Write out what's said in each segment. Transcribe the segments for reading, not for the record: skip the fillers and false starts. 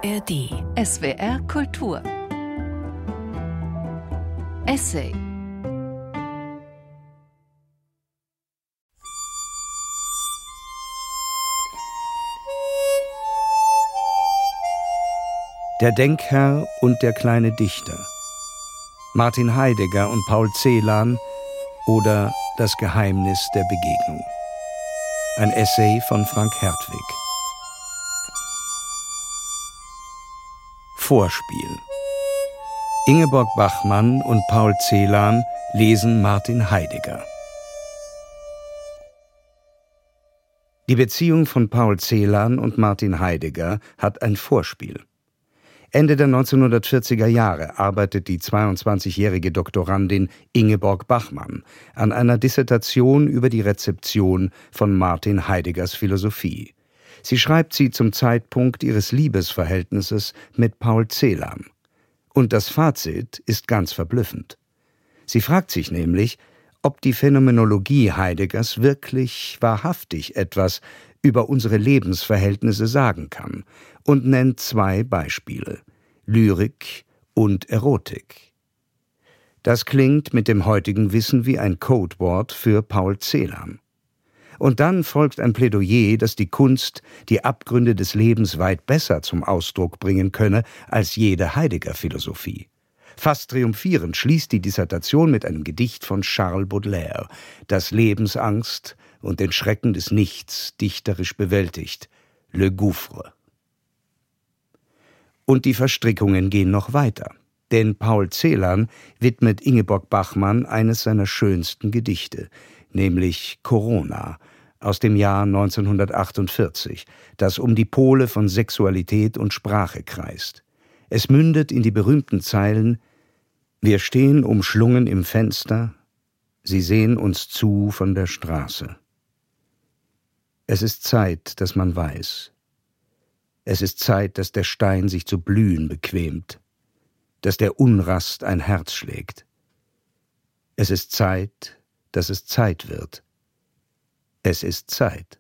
ARD. SWR Kultur. Essay. Der Denkherr und der kleine Dichter. Martin Heidegger und Paul Celan oder Das Geheimnis der Begegnung. Ein Essay von Frank Hertwig. Vorspiel. Ingeborg Bachmann und Paul Celan lesen Martin Heidegger. Die Beziehung von Paul Celan und Martin Heidegger hat ein Vorspiel. Ende der 1940er Jahre arbeitet die 22-jährige Doktorandin Ingeborg Bachmann an einer Dissertation über die Rezeption von Martin Heideggers Philosophie. Sie schreibt sie zum Zeitpunkt ihres Liebesverhältnisses mit Paul Celan. Und das Fazit ist ganz verblüffend. Sie fragt sich nämlich, ob die Phänomenologie Heideggers wirklich wahrhaftig etwas über unsere Lebensverhältnisse sagen kann und nennt zwei Beispiele: Lyrik und Erotik. Das klingt mit dem heutigen Wissen wie ein Codewort für Paul Celan. Und dann folgt ein Plädoyer, dass die Kunst die Abgründe des Lebens weit besser zum Ausdruck bringen könne als jede Heidegger-Philosophie. Fast triumphierend schließt die Dissertation mit einem Gedicht von Charles Baudelaire, das Lebensangst und den Schrecken des Nichts dichterisch bewältigt: Le Gouffre. Und die Verstrickungen gehen noch weiter, denn Paul Celan widmet Ingeborg Bachmann eines seiner schönsten Gedichte, nämlich Corona aus dem Jahr 1948, das um die Pole von Sexualität und Sprache kreist. Es mündet in die berühmten Zeilen: Wir stehen umschlungen im Fenster, sie sehen uns zu von der Straße. Es ist Zeit, dass man weiß. Es ist Zeit, dass der Stein sich zu blühen bequemt, dass der Unrast ein Herz schlägt. Es ist Zeit, dass es Zeit wird. Es ist Zeit.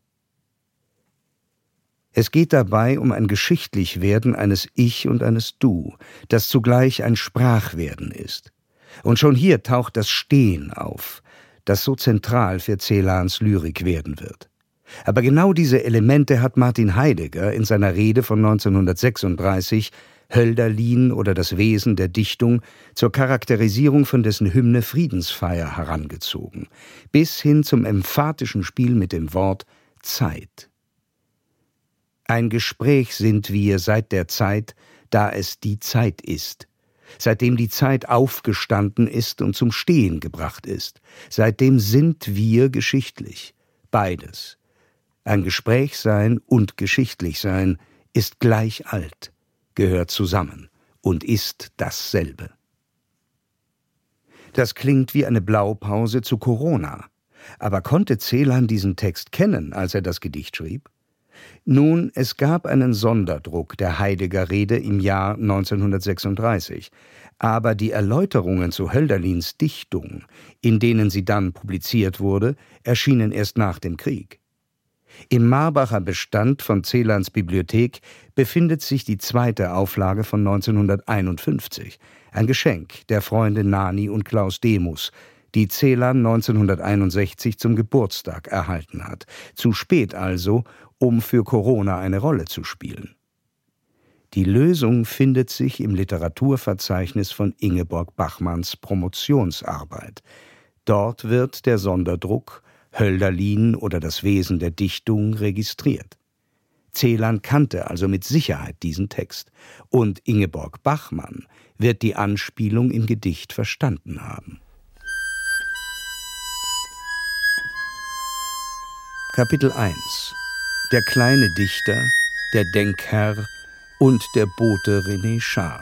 Es geht dabei um ein Geschichtlichwerden eines Ich und eines Du, das zugleich ein Sprachwerden ist. Und schon hier taucht das Stehen auf, das so zentral für Celans Lyrik werden wird. Aber genau diese Elemente hat Martin Heidegger in seiner Rede von 1936 Hölderlin oder das Wesen der Dichtung zur Charakterisierung von dessen Hymne Friedensfeier herangezogen, bis hin zum emphatischen Spiel mit dem Wort Zeit. Ein Gespräch sind wir seit der Zeit, da es die Zeit ist, seitdem die Zeit aufgestanden ist und zum Stehen gebracht ist, seitdem sind wir geschichtlich, beides. Ein Gespräch sein und geschichtlich sein ist gleich alt, gehört zusammen und ist dasselbe. Das klingt wie eine Blaupause zu Corona. Aber konnte Celan diesen Text kennen, als er das Gedicht schrieb? Nun, es gab einen Sonderdruck der Heidegger-Rede im Jahr 1936, aber die Erläuterungen zu Hölderlins Dichtung, in denen sie dann publiziert wurde, erschienen erst nach dem Krieg. Im Marbacher Bestand von Celans Bibliothek befindet sich die zweite Auflage von 1951, ein Geschenk der Freunde Nani und Klaus Demus, die Celan 1961 zum Geburtstag erhalten hat, zu spät also, um für Corona eine Rolle zu spielen. Die Lösung findet sich im Literaturverzeichnis von Ingeborg Bachmanns Promotionsarbeit. Dort wird der Sonderdruck Hölderlin oder das Wesen der Dichtung registriert. Celan kannte also mit Sicherheit diesen Text, und Ingeborg Bachmann wird die Anspielung im Gedicht verstanden haben. Kapitel 1: Der kleine Dichter, der Denkherr und der Bote René Char.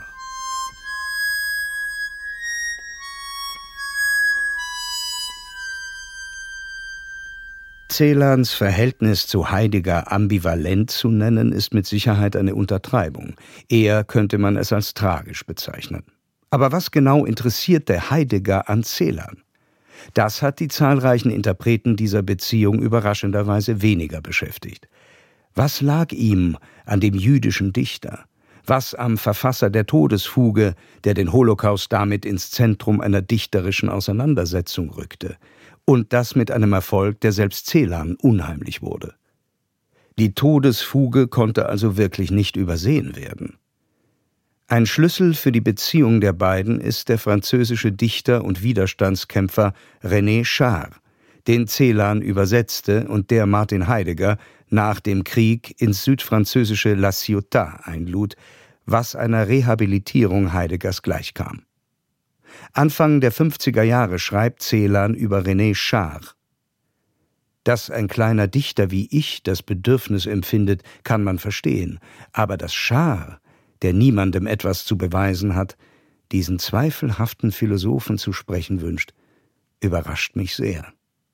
Celans Verhältnis zu Heidegger ambivalent zu nennen, ist mit Sicherheit eine Untertreibung. Eher könnte man es als tragisch bezeichnen. Aber was genau interessierte Heidegger an Celan? Das hat die zahlreichen Interpreten dieser Beziehung überraschenderweise weniger beschäftigt. Was lag ihm an dem jüdischen Dichter? Was am Verfasser der Todesfuge, der den Holocaust damit ins Zentrum einer dichterischen Auseinandersetzung rückte, und das mit einem Erfolg, der selbst Celan unheimlich wurde. Die Todesfuge konnte also wirklich nicht übersehen werden. Ein Schlüssel für die Beziehung der beiden ist der französische Dichter und Widerstandskämpfer René Char, den Celan übersetzte und der Martin Heidegger nach dem Krieg ins südfranzösische La Ciotat einlud, was einer Rehabilitierung Heideggers gleichkam. Anfang der 50er Jahre schreibt Celan über René Char: Dass ein kleiner Dichter wie ich das Bedürfnis empfindet, kann man verstehen, aber dass Char, der niemandem etwas zu beweisen hat, diesen zweifelhaften Philosophen zu sprechen wünscht, überrascht mich sehr.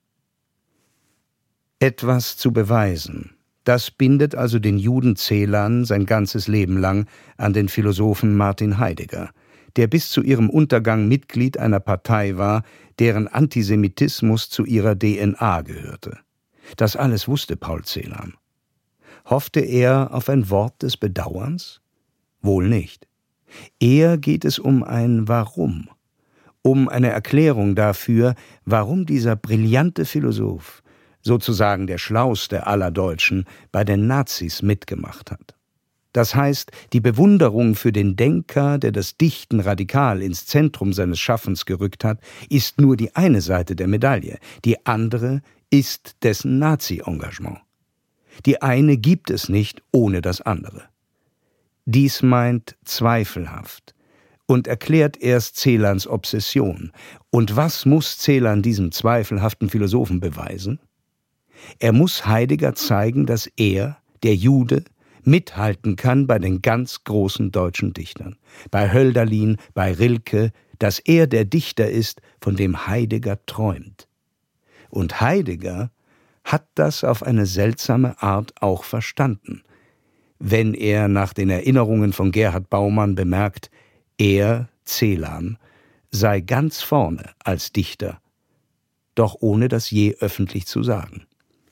Etwas zu beweisen, das bindet also den Juden Celan sein ganzes Leben lang an den Philosophen Martin Heidegger, der bis zu ihrem Untergang Mitglied einer Partei war, deren Antisemitismus zu ihrer DNA gehörte. Das alles wusste Paul Celan. Hoffte er auf ein Wort des Bedauerns? Wohl nicht. Eher geht es um ein Warum, um eine Erklärung dafür, warum dieser brillante Philosoph, sozusagen der Schlauste aller Deutschen, bei den Nazis mitgemacht hat. Das heißt, die Bewunderung für den Denker, der das Dichten radikal ins Zentrum seines Schaffens gerückt hat, ist nur die eine Seite der Medaille, die andere ist dessen Nazi-Engagement. Die eine gibt es nicht ohne das andere. Dies meint zweifelhaft und erklärt erst Celans Obsession. Und was muss Celan diesem zweifelhaften Philosophen beweisen? Er muss Heidegger zeigen, dass er, der Jude, mithalten kann bei den ganz großen deutschen Dichtern, bei Hölderlin, bei Rilke, dass er der Dichter ist, von dem Heidegger träumt. Und Heidegger hat das auf eine seltsame Art auch verstanden, wenn er nach den Erinnerungen von Gerhard Baumann bemerkt, er, Celan, sei ganz vorne als Dichter, doch ohne das je öffentlich zu sagen.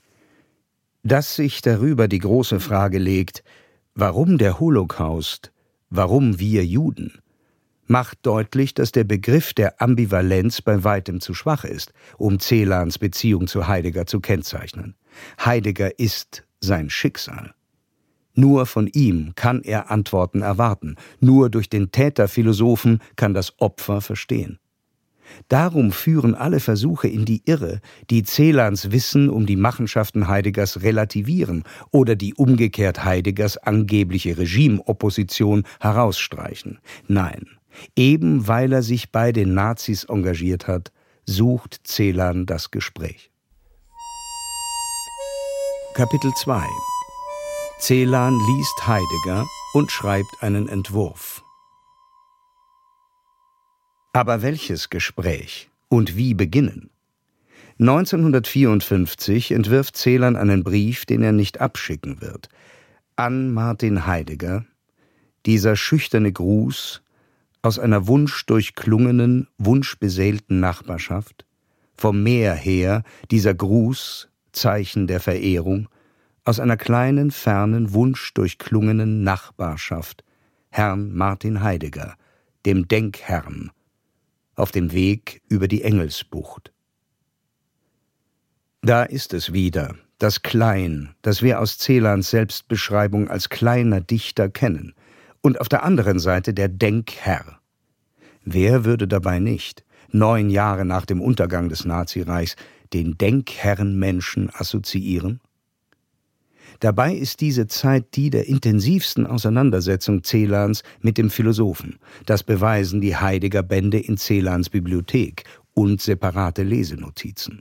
Dass sich darüber die große Frage legt, warum der Holocaust, warum wir Juden, macht deutlich, dass der Begriff der Ambivalenz bei weitem zu schwach ist, um Celans Beziehung zu Heidegger zu kennzeichnen. Heidegger ist sein Schicksal. Nur von ihm kann er Antworten erwarten, nur durch den Täterphilosophen kann das Opfer verstehen. Darum führen alle Versuche in die Irre, die Celans Wissen um die Machenschaften Heideggers relativieren oder die umgekehrt Heideggers angebliche Regimeopposition herausstreichen. Nein, eben weil er sich bei den Nazis engagiert hat, sucht Celan das Gespräch. Kapitel 2: Celan liest Heidegger und schreibt einen Entwurf. Aber welches Gespräch und wie beginnen? 1954 entwirft Celan einen Brief, den er nicht abschicken wird. An Martin Heidegger, dieser schüchterne Gruß aus einer wunschdurchklungenen, wunschbeseelten Nachbarschaft, vom Meer her dieser Gruß, Zeichen der Verehrung, aus einer kleinen, fernen, wunschdurchklungenen Nachbarschaft, Herrn Martin Heidegger, dem Denkherrn, auf dem Weg über die Engelsbucht. Da ist es wieder, das Klein, das wir aus Celans Selbstbeschreibung als kleiner Dichter kennen, und auf der anderen Seite der Denkherr. Wer würde dabei nicht, 9 Jahre nach dem Untergang des Nazireichs, den Denkherrenmenschen assoziieren? Dabei ist diese Zeit die der intensivsten Auseinandersetzung Celans mit dem Philosophen. Das beweisen die Heidegger-Bände in Celans Bibliothek und separate Lesenotizen.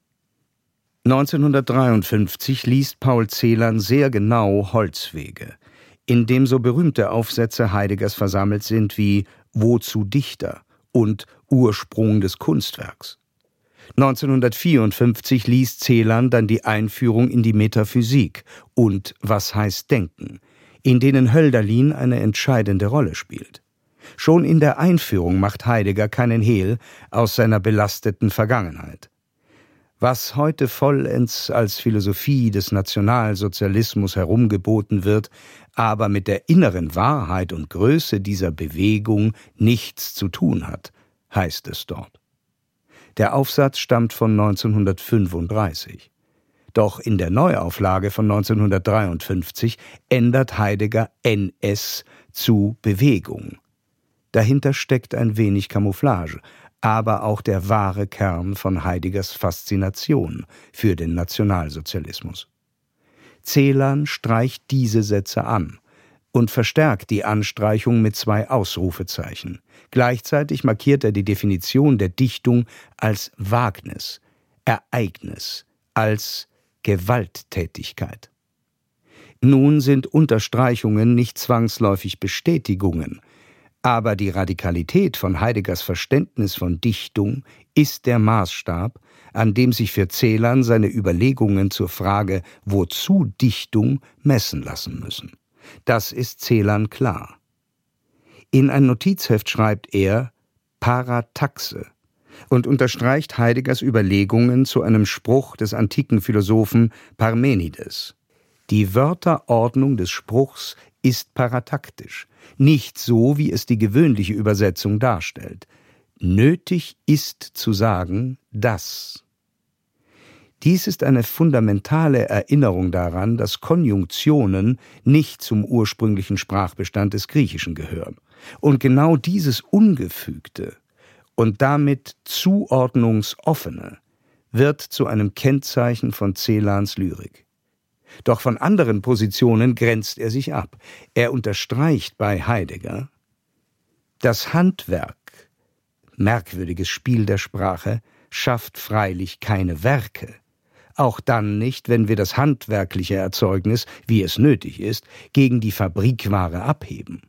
1953 liest Paul Celan sehr genau Holzwege, in dem so berühmte Aufsätze Heideggers versammelt sind wie »Wozu Dichter« und »Ursprung des Kunstwerks«. 1954 liest Celan dann die Einführung in die Metaphysik und »Was heißt Denken?«, in denen Hölderlin eine entscheidende Rolle spielt. Schon in der Einführung macht Heidegger keinen Hehl aus seiner belasteten Vergangenheit. Was heute vollends als Philosophie des Nationalsozialismus herumgeboten wird, aber mit der inneren Wahrheit und Größe dieser Bewegung nichts zu tun hat, heißt es dort. Der Aufsatz stammt von 1935. Doch in der Neuauflage von 1953 ändert Heidegger NS zu Bewegung. Dahinter steckt ein wenig Camouflage, aber auch der wahre Kern von Heideggers Faszination für den Nationalsozialismus. Celan streicht diese Sätze an und verstärkt die Anstreichung mit 2 Ausrufezeichen. Gleichzeitig markiert er die Definition der Dichtung als Wagnis, Ereignis, als Gewalttätigkeit. Nun sind Unterstreichungen nicht zwangsläufig Bestätigungen, aber die Radikalität von Heideggers Verständnis von Dichtung ist der Maßstab, an dem sich für Celan seine Überlegungen zur Frage, wozu Dichtung, messen lassen müssen. Das ist Celan klar. In ein Notizheft schreibt er Parataxe und unterstreicht Heideggers Überlegungen zu einem Spruch des antiken Philosophen Parmenides. Die Wörterordnung des Spruchs ist parataktisch, nicht so, wie es die gewöhnliche Übersetzung darstellt. Nötig ist zu sagen, dass. Dies ist eine fundamentale Erinnerung daran, dass Konjunktionen nicht zum ursprünglichen Sprachbestand des Griechischen gehören. Und genau dieses Ungefügte und damit Zuordnungsoffene wird zu einem Kennzeichen von Celans Lyrik. Doch von anderen Positionen grenzt er sich ab. Er unterstreicht bei Heidegger: Das Handwerk, merkwürdiges Spiel der Sprache, schafft freilich keine Werke. Auch dann nicht, wenn wir das handwerkliche Erzeugnis, wie es nötig ist, gegen die Fabrikware abheben.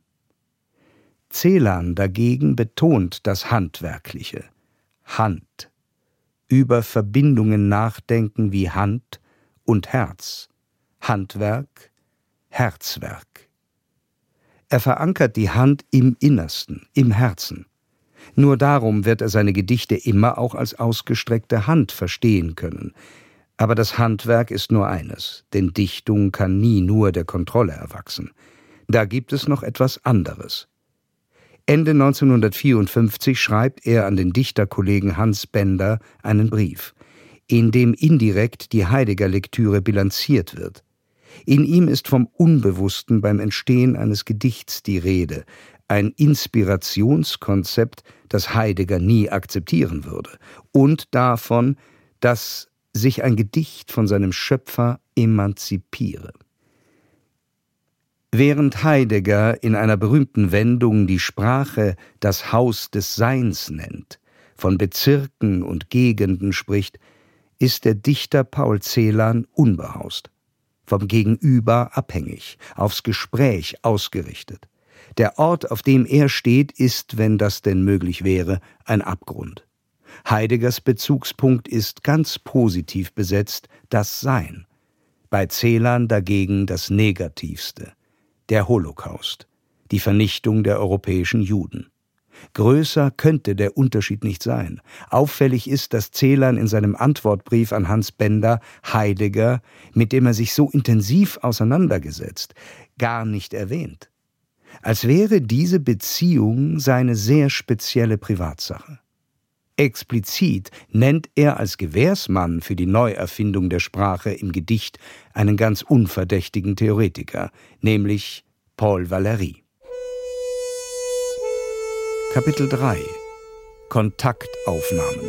Celan dagegen betont das Handwerkliche, Hand, über Verbindungen nachdenken wie Hand und Herz, Handwerk, Herzwerk. Er verankert die Hand im Innersten, im Herzen. Nur darum wird er seine Gedichte immer auch als ausgestreckte Hand verstehen können. Aber das Handwerk ist nur eines, denn Dichtung kann nie nur der Kontrolle erwachsen. Da gibt es noch etwas anderes. Ende 1954 schreibt er an den Dichterkollegen Hans Bender einen Brief, in dem indirekt die Heidegger-Lektüre bilanziert wird. In ihm ist vom Unbewussten beim Entstehen eines Gedichts die Rede, ein Inspirationskonzept, das Heidegger nie akzeptieren würde, und davon, dass sich ein Gedicht von seinem Schöpfer emanzipiere. Während Heidegger in einer berühmten Wendung die Sprache das Haus des Seins nennt, von Bezirken und Gegenden spricht, ist der Dichter Paul Celan unbehaust, vom Gegenüber abhängig, aufs Gespräch ausgerichtet. Der Ort, auf dem er steht, ist, wenn das denn möglich wäre, ein Abgrund. Heideggers Bezugspunkt ist ganz positiv besetzt, das Sein. Bei Celan dagegen das Negativste, der Holocaust, die Vernichtung der europäischen Juden. Größer könnte der Unterschied nicht sein. Auffällig ist, dass Celan in seinem Antwortbrief an Hans Bender Heidegger, mit dem er sich so intensiv auseinandergesetzt, gar nicht erwähnt. Als wäre diese Beziehung seine sehr spezielle Privatsache. Explizit nennt er als Gewährsmann für die Neuerfindung der Sprache im Gedicht einen ganz unverdächtigen Theoretiker, nämlich Paul Valéry. Kapitel 3 – Kontaktaufnahmen.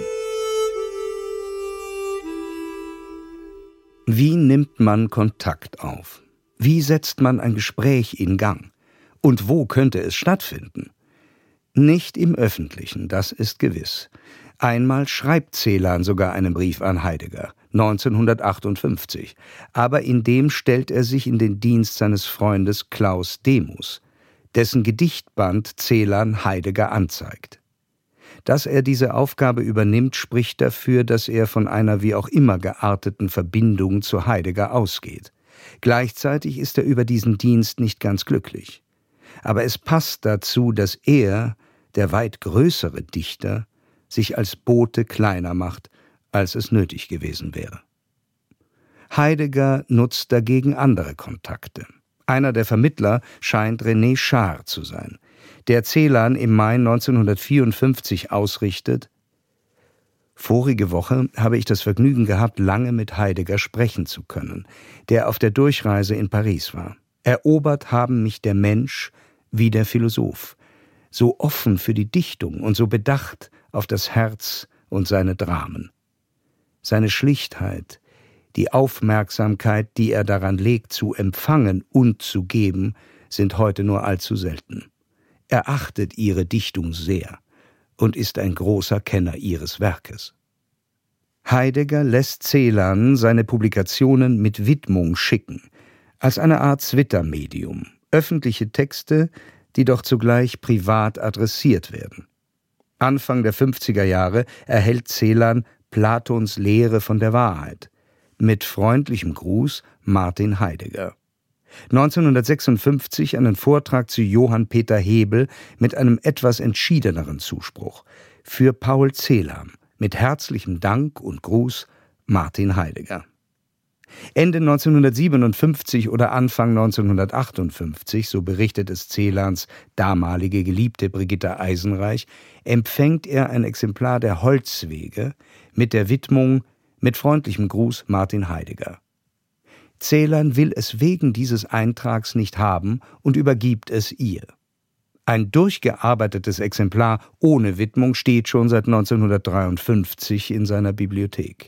Wie nimmt man Kontakt auf? Wie setzt man ein Gespräch in Gang? Und wo könnte es stattfinden? Nicht im Öffentlichen, das ist gewiss. Einmal schreibt Celan sogar einen Brief an Heidegger, 1958, aber in dem stellt er sich in den Dienst seines Freundes Klaus Demus, dessen Gedichtband Celan Heidegger anzeigt. Dass er diese Aufgabe übernimmt, spricht dafür, dass er von einer wie auch immer gearteten Verbindung zu Heidegger ausgeht. Gleichzeitig ist er über diesen Dienst nicht ganz glücklich. Aber es passt dazu, dass er, der weit größere Dichter, sich als Bote kleiner macht, als es nötig gewesen wäre. Heidegger nutzt dagegen andere Kontakte. Einer der Vermittler scheint René Char zu sein, der Celan im Mai 1954 ausrichtet: Vorige Woche habe ich das Vergnügen gehabt, lange mit Heidegger sprechen zu können, der auf der Durchreise in Paris war. Erobert haben mich der Mensch wie der Philosoph, so offen für die Dichtung und so bedacht auf das Herz und seine Dramen. Seine Schlichtheit, die Aufmerksamkeit, die er daran legt, zu empfangen und zu geben, sind heute nur allzu selten. Er achtet ihre Dichtung sehr und ist ein großer Kenner ihres Werkes. Heidegger lässt Celan seine Publikationen mit Widmung schicken, als eine Art Twitter-Medium, öffentliche Texte, die doch zugleich privat adressiert werden. Anfang der 50er Jahre erhält Celan Platons Lehre von der Wahrheit. Mit freundlichem Gruß, Martin Heidegger. 1956 einen Vortrag zu Johann Peter Hebel mit einem etwas entschiedeneren Zuspruch. Für Paul Celan. Mit herzlichem Dank und Gruß, Martin Heidegger. Ende 1957 oder Anfang 1958, so berichtet es Celans damalige Geliebte Brigitta Eisenreich, empfängt er ein Exemplar der Holzwege mit der Widmung „Mit freundlichem Gruß Martin Heidegger“. Celan will es wegen dieses Eintrags nicht haben und übergibt es ihr. Ein durchgearbeitetes Exemplar ohne Widmung steht schon seit 1953 in seiner Bibliothek.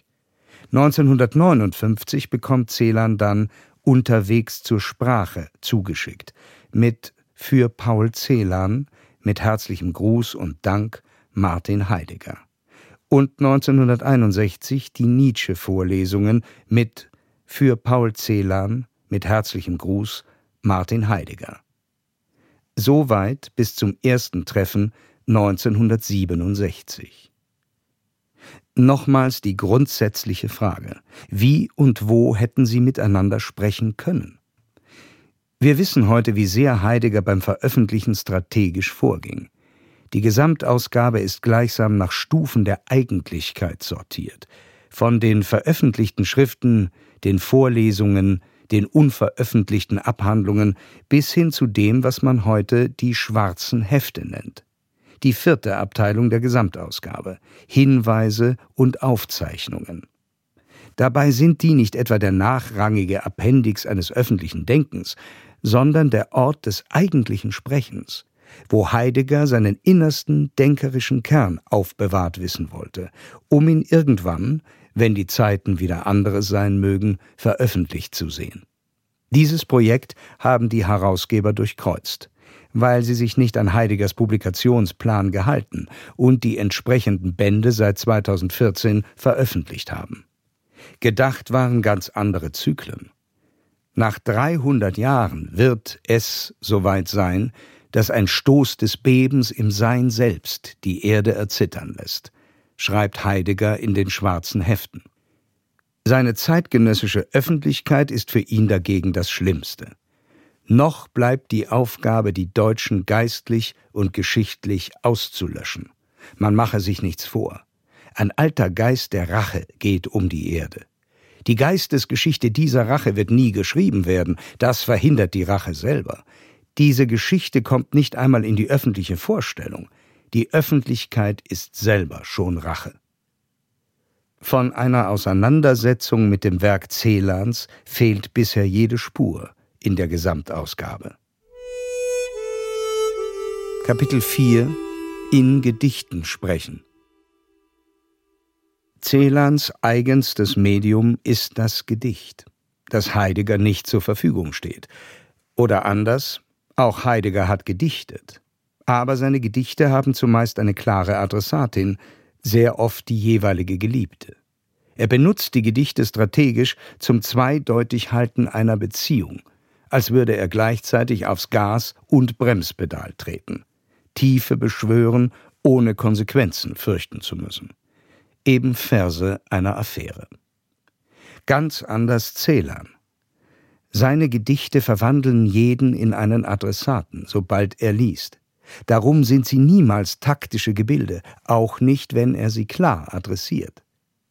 1959 bekommt Celan dann Unterwegs zur Sprache zugeschickt mit „Für Paul Celan, mit herzlichem Gruß und Dank, Martin Heidegger“. Und 1961 die Nietzsche-Vorlesungen mit „Für Paul Celan, mit herzlichem Gruß, Martin Heidegger“. Soweit bis zum ersten Treffen 1967. Nochmals die grundsätzliche Frage: Wie und wo hätten sie miteinander sprechen können? Wir wissen heute, wie sehr Heidegger beim Veröffentlichen strategisch vorging. Die Gesamtausgabe ist gleichsam nach Stufen der Eigentlichkeit sortiert. Von den veröffentlichten Schriften, den Vorlesungen, den unveröffentlichten Abhandlungen bis hin zu dem, was man heute die schwarzen Hefte nennt. Die 4. Abteilung der Gesamtausgabe: Hinweise und Aufzeichnungen. Dabei sind die nicht etwa der nachrangige Appendix eines öffentlichen Denkens, sondern der Ort des eigentlichen Sprechens, wo Heidegger seinen innersten denkerischen Kern aufbewahrt wissen wollte, um ihn irgendwann, wenn die Zeiten wieder andere sein mögen, veröffentlicht zu sehen. Dieses Projekt haben die Herausgeber durchkreuzt, weil sie sich nicht an Heideggers Publikationsplan gehalten und die entsprechenden Bände seit 2014 veröffentlicht haben. Gedacht waren ganz andere Zyklen. Nach 300 Jahren wird es soweit sein, dass ein Stoß des Bebens im Sein selbst die Erde erzittern lässt, schreibt Heidegger in den schwarzen Heften. Seine zeitgenössische Öffentlichkeit ist für ihn dagegen das Schlimmste. Noch bleibt die Aufgabe, die Deutschen geistlich und geschichtlich auszulöschen. Man mache sich nichts vor. Ein alter Geist der Rache geht um die Erde. Die Geistesgeschichte dieser Rache wird nie geschrieben werden, das verhindert die Rache selber. Diese Geschichte kommt nicht einmal in die öffentliche Vorstellung. Die Öffentlichkeit ist selber schon Rache. Von einer Auseinandersetzung mit dem Werk Celans fehlt bisher jede Spur in der Gesamtausgabe. Kapitel 4: In Gedichten sprechen. Celans eigenstes Medium ist das Gedicht, das Heidegger nicht zur Verfügung steht. Oder anders: Auch Heidegger hat gedichtet. Aber seine Gedichte haben zumeist eine klare Adressatin, sehr oft die jeweilige Geliebte. Er benutzt die Gedichte strategisch zum Zweideutighalten einer Beziehung, als würde er gleichzeitig aufs Gas- und Bremspedal treten, Tiefe beschwören, ohne Konsequenzen fürchten zu müssen. Eben Verse einer Affäre. Ganz anders Celan. Seine Gedichte verwandeln jeden in einen Adressaten, sobald er liest. Darum sind sie niemals taktische Gebilde, auch nicht, wenn er sie klar adressiert.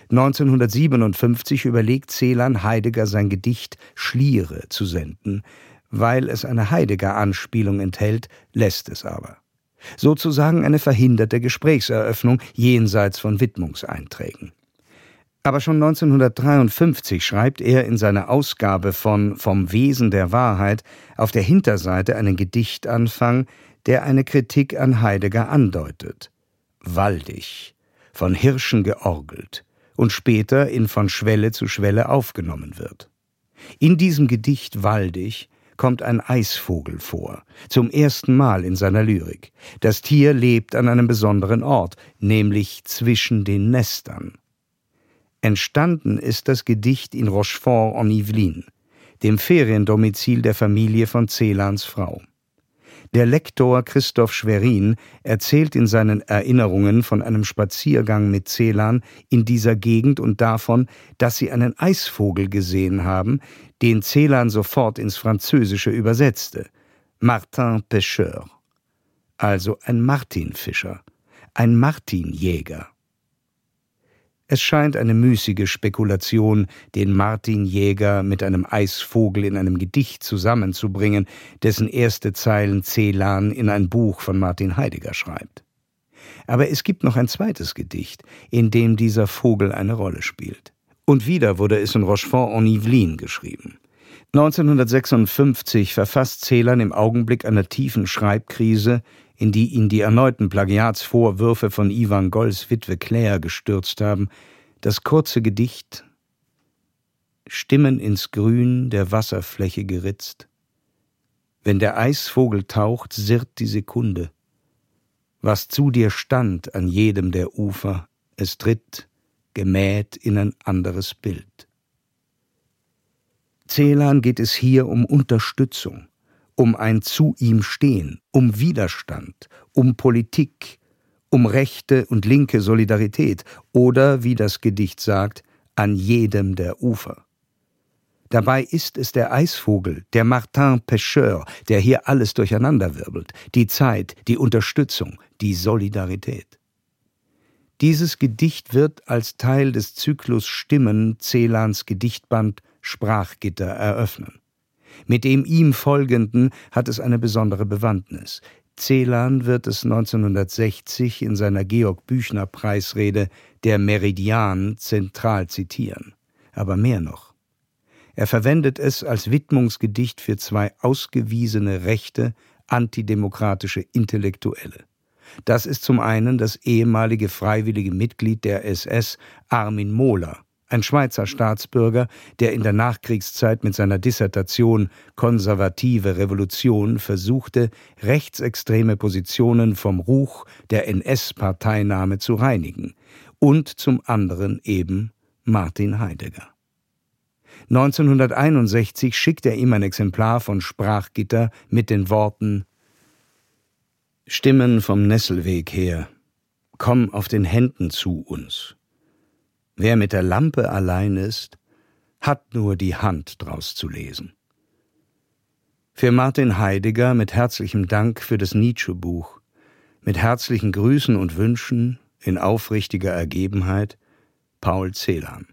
1957 überlegt Celan, Heidegger sein Gedicht »Schliere« zu senden. Weil es eine Heidegger-Anspielung enthält, lässt es aber. Sozusagen eine verhinderte Gesprächseröffnung jenseits von Widmungseinträgen. Aber schon 1953 schreibt er in seiner Ausgabe von »Vom Wesen der Wahrheit« auf der Hinterseite einen Gedichtanfang, der eine Kritik an Heidegger andeutet. Waldig, von Hirschen georgelt und später in Von Schwelle zu Schwelle aufgenommen wird. In diesem Gedicht Waldig kommt ein Eisvogel vor, zum ersten Mal in seiner Lyrik. Das Tier lebt an einem besonderen Ort, nämlich zwischen den Nestern. Entstanden ist das Gedicht in Rochefort-en-Yvelines, dem Feriendomizil der Familie von Celans Frau. Der Lektor Christoph Schwerin erzählt in seinen Erinnerungen von einem Spaziergang mit Celan in dieser Gegend und davon, dass sie einen Eisvogel gesehen haben, den Celan sofort ins Französische übersetzte. Martin Pêcheur, also ein Martinfischer, ein Martinjäger. Es scheint eine müßige Spekulation, den Martinjäger mit einem Eisvogel in einem Gedicht zusammenzubringen, dessen erste Zeilen Celan in ein Buch von Martin Heidegger schreibt. Aber es gibt noch ein zweites Gedicht, in dem dieser Vogel eine Rolle spielt. Und wieder wurde es in Rochefort-en-Yvelines geschrieben. 1956 verfasst Celan im Augenblick einer tiefen Schreibkrise, in die ihn die erneuten Plagiatsvorwürfe von Ivan Golls Witwe Claire gestürzt haben, das kurze Gedicht »Stimmen ins Grün der Wasserfläche geritzt. Wenn der Eisvogel taucht, sirrt die Sekunde. Was zu dir stand an jedem der Ufer, es tritt, gemäht in ein anderes Bild.« Celan geht es hier um Unterstützung, um ein Zu ihm stehen, um Widerstand, um Politik, um rechte und linke Solidarität oder, wie das Gedicht sagt, an jedem der Ufer. Dabei ist es der Eisvogel, der Martin Pêcheur, der hier alles durcheinanderwirbelt, die Zeit, die Unterstützung, die Solidarität. Dieses Gedicht wird als Teil des Zyklus Stimmen Celans Gedichtband Sprachgitter eröffnen. Mit dem ihm folgenden hat es eine besondere Bewandtnis. Celan wird es 1960 in seiner Georg-Büchner-Preisrede »Der Meridian« zentral zitieren. Aber mehr noch. Er verwendet es als Widmungsgedicht für zwei ausgewiesene rechte, antidemokratische Intellektuelle. Das ist zum einen das ehemalige freiwillige Mitglied der SS Armin Mohler, ein Schweizer Staatsbürger, der in der Nachkriegszeit mit seiner Dissertation »Konservative Revolution« versuchte, rechtsextreme Positionen vom Ruch der NS-Parteinahme zu reinigen, und zum anderen eben Martin Heidegger. 1961 schickt er ihm ein Exemplar von Sprachgitter mit den Worten »Stimmen vom Nesselweg her, komm auf den Händen zu uns. Wer mit der Lampe allein ist, hat nur die Hand draus zu lesen.« Für Martin Heidegger mit herzlichem Dank für das Nietzsche-Buch, mit herzlichen Grüßen und Wünschen, in aufrichtiger Ergebenheit, Paul Celan,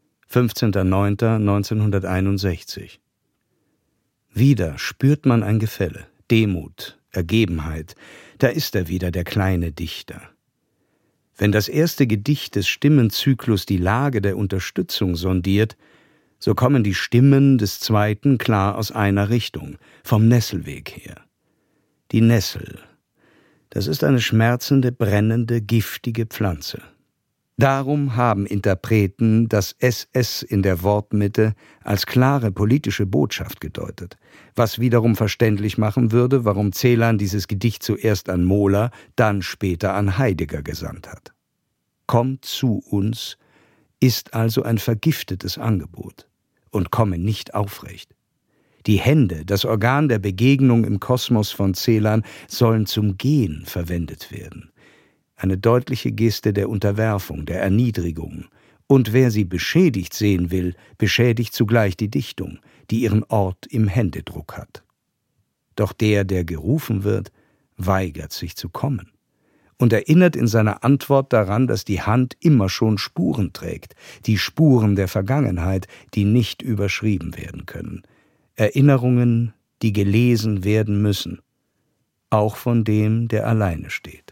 15.09.1961. Wieder spürt man ein Gefälle, Demut, Ergebenheit, da ist er wieder, der kleine Dichter. Wenn das erste Gedicht des Stimmenzyklus die Lage der Unterstützung sondiert, so kommen die Stimmen des zweiten klar aus einer Richtung, vom Nesselweg her. Die Nessel, das ist eine schmerzende, brennende, giftige Pflanze. Darum haben Interpreten das SS in der Wortmitte als klare politische Botschaft gedeutet, was wiederum verständlich machen würde, warum Celan dieses Gedicht zuerst an Mohler, dann später an Heidegger gesandt hat. »Komm zu uns« ist also ein vergiftetes Angebot und komme nicht aufrecht. Die Hände, das Organ der Begegnung im Kosmos von Celan, sollen zum Gehen verwendet werden. Eine deutliche Geste der Unterwerfung, der Erniedrigung. Und wer sie beschädigt sehen will, beschädigt zugleich die Dichtung, die ihren Ort im Händedruck hat. Doch der gerufen wird, weigert sich zu kommen. und erinnert in seiner Antwort daran, dass die Hand immer schon Spuren trägt, die Spuren der Vergangenheit, die nicht überschrieben werden können. Erinnerungen, die gelesen werden müssen, auch von dem, der alleine steht.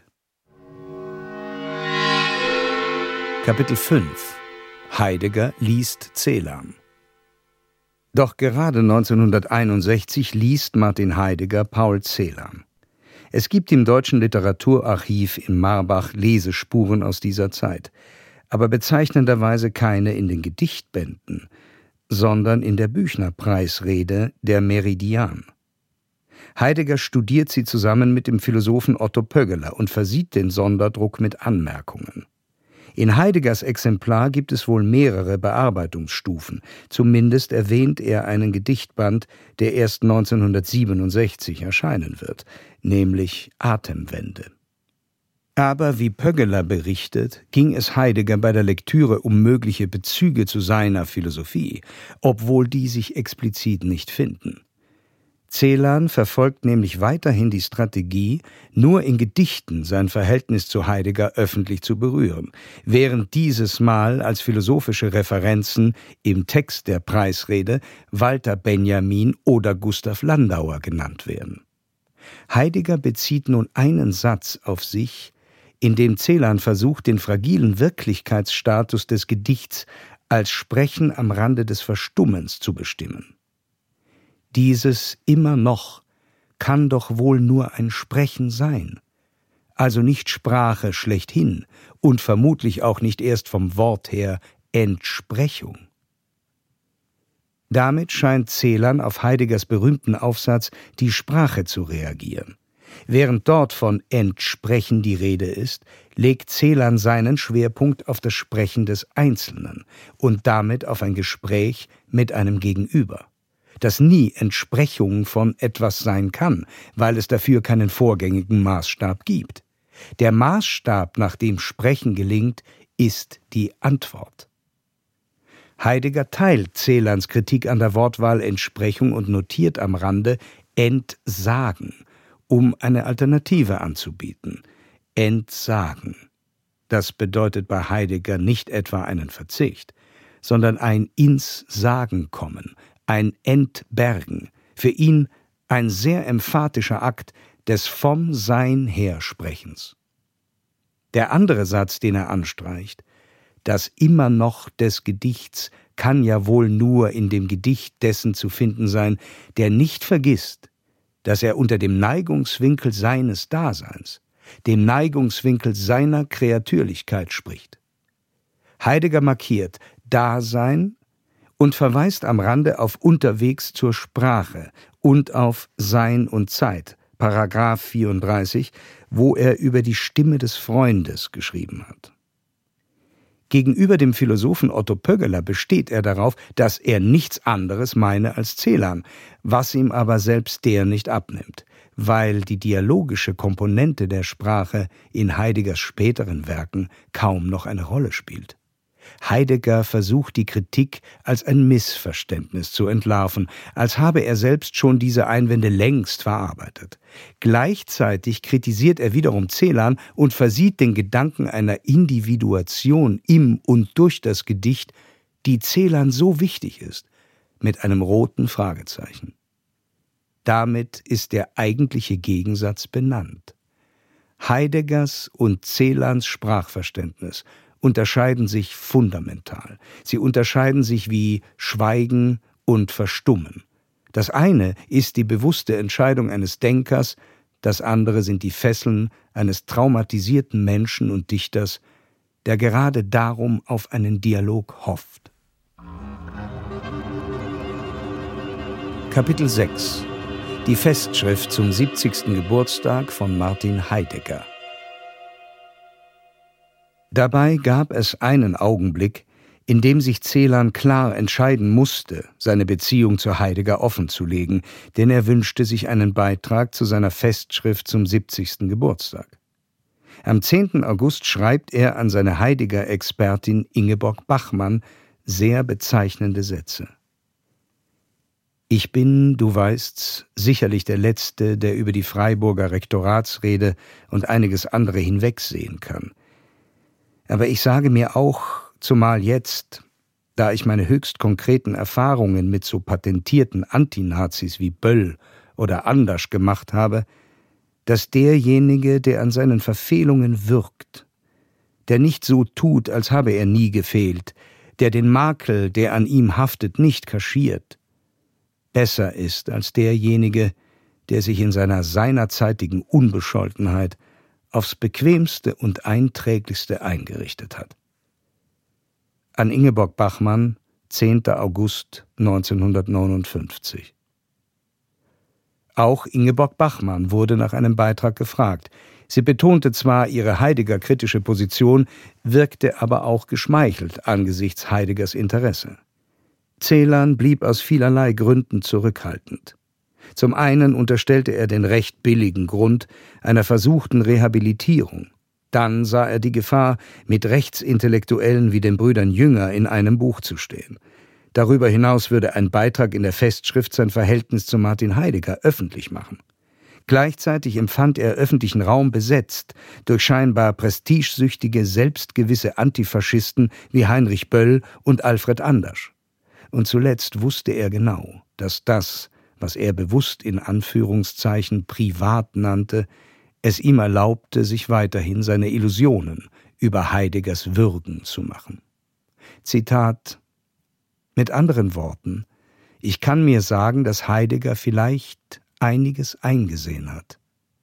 Kapitel 5. Heidegger liest Celan. Doch gerade 1961 liest Martin Heidegger Paul Celan. Es gibt im Deutschen Literaturarchiv in Marbach Lesespuren aus dieser Zeit, aber bezeichnenderweise keine in den Gedichtbänden, sondern in der Büchner-Preisrede Der Meridian. Heidegger studiert sie zusammen mit dem Philosophen Otto Pöggeler und versieht den Sonderdruck mit Anmerkungen. In Heideggers Exemplar gibt es wohl mehrere Bearbeitungsstufen. Zumindest erwähnt er einen Gedichtband, der erst 1967 erscheinen wird, nämlich Atemwende. Aber wie Pöggeler berichtet, ging es Heidegger bei der Lektüre um mögliche Bezüge zu seiner Philosophie, obwohl die sich explizit nicht finden. Celan verfolgt nämlich weiterhin die Strategie, nur in Gedichten sein Verhältnis zu Heidegger öffentlich zu berühren, während dieses Mal als philosophische Referenzen im Text der Preisrede Walter Benjamin oder Gustav Landauer genannt werden. Heidegger bezieht nun einen Satz auf sich, in dem Celan versucht, den fragilen Wirklichkeitsstatus des Gedichts als Sprechen am Rande des Verstummens zu bestimmen. Dieses immer noch kann doch wohl nur ein Sprechen sein, also nicht Sprache schlechthin und vermutlich auch nicht erst vom Wort her Entsprechung. Damit scheint Celan auf Heideggers berühmten Aufsatz Die Sprache zu reagieren. Während dort von Entsprechen die Rede ist, legt Celan seinen Schwerpunkt auf das Sprechen des Einzelnen und damit auf ein Gespräch mit einem Gegenüber, das nie Entsprechung von etwas sein kann, weil es dafür keinen vorgängigen Maßstab gibt. Der Maßstab, nach dem Sprechen gelingt, ist die Antwort. Heidegger teilt Celans Kritik an der Wortwahl Entsprechung und notiert am Rande Entsagen, um eine Alternative anzubieten. Entsagen. Das bedeutet bei Heidegger nicht etwa einen Verzicht, sondern ein ins Sagen kommen, ein Entbergen, für ihn ein sehr emphatischer Akt des vom Sein her Sprechens. Der andere Satz, den er anstreicht, das immer noch des Gedichts, kann ja wohl nur in dem Gedicht dessen zu finden sein, der nicht vergisst, dass er unter dem Neigungswinkel seines Daseins, dem Neigungswinkel seiner Kreatürlichkeit spricht. Heidegger markiert Dasein und verweist am Rande auf Unterwegs zur Sprache und auf Sein und Zeit, Paragraph 34, wo er über die Stimme des Freundes geschrieben hat. Gegenüber dem Philosophen Otto Pöggeler besteht er darauf, dass er nichts anderes meine als Celan, was ihm aber selbst der nicht abnimmt, weil die dialogische Komponente der Sprache in Heideggers späteren Werken kaum noch eine Rolle spielt. Heidegger versucht die Kritik als ein Missverständnis zu entlarven, als habe er selbst schon diese Einwände längst verarbeitet. Gleichzeitig kritisiert er wiederum Celan und versieht den Gedanken einer Individuation im und durch das Gedicht, die Celan so wichtig ist, mit einem roten Fragezeichen. Damit ist der eigentliche Gegensatz benannt. Heideggers und Celans Sprachverständnis unterscheiden sich fundamental. Sie unterscheiden sich wie Schweigen und Verstummen. Das eine ist die bewusste Entscheidung eines Denkers, das andere sind die Fesseln eines traumatisierten Menschen und Dichters, der gerade darum auf einen Dialog hofft. Kapitel 6. Die Festschrift zum 70. Geburtstag von Martin Heidegger. Dabei gab es einen Augenblick, in dem sich Celan klar entscheiden musste, seine Beziehung zu Heidegger offenzulegen, denn er wünschte sich einen Beitrag zu seiner Festschrift zum 70. Geburtstag. Am 10. August schreibt er an seine Heidegger-Expertin Ingeborg Bachmann sehr bezeichnende Sätze. Ich bin, du weißt's, sicherlich der Letzte, der über die Freiburger Rektoratsrede und einiges andere hinwegsehen kann. Aber ich sage mir auch, zumal jetzt, da ich meine höchst konkreten Erfahrungen mit so patentierten Antinazis wie Böll oder Andersch gemacht habe, dass derjenige, der an seinen Verfehlungen wirkt, der nicht so tut, als habe er nie gefehlt, der den Makel, der an ihm haftet, nicht kaschiert, besser ist als derjenige, der sich in seiner seinerzeitigen Unbescholtenheit aufs Bequemste und Einträglichste eingerichtet hat. An Ingeborg Bachmann, 10. August 1959. Auch Ingeborg Bachmann wurde nach einem Beitrag gefragt. Sie betonte zwar ihre Heidegger-kritische Position, wirkte aber auch geschmeichelt angesichts Heideggers Interesse. Celan blieb aus vielerlei Gründen zurückhaltend. Zum einen unterstellte er den recht billigen Grund einer versuchten Rehabilitierung. Dann sah er die Gefahr, mit Rechtsintellektuellen wie den Brüdern Jünger in einem Buch zu stehen. Darüber hinaus würde ein Beitrag in der Festschrift sein Verhältnis zu Martin Heidegger öffentlich machen. Gleichzeitig empfand er öffentlichen Raum besetzt durch scheinbar prestigesüchtige, selbstgewisse Antifaschisten wie Heinrich Böll und Alfred Andersch. Und zuletzt wusste er genau, dass das, was er bewusst in Anführungszeichen privat nannte, es ihm erlaubte, sich weiterhin seine Illusionen über Heideggers Würgen zu machen. Zitat: Mit anderen Worten, ich kann mir sagen, dass Heidegger vielleicht einiges eingesehen hat.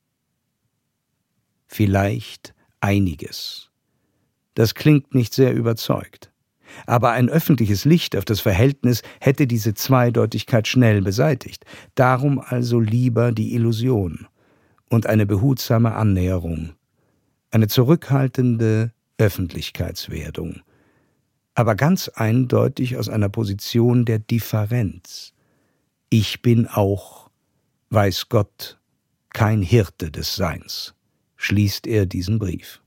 Vielleicht einiges. Das klingt nicht sehr überzeugt. Aber ein öffentliches Licht auf das Verhältnis hätte diese Zweideutigkeit schnell beseitigt. Darum also lieber die Illusion und eine behutsame Annäherung, eine zurückhaltende Öffentlichkeitswerdung, aber ganz eindeutig aus einer Position der Differenz. Ich bin auch, weiß Gott, kein Hirte des Seins, schließt er diesen Brief.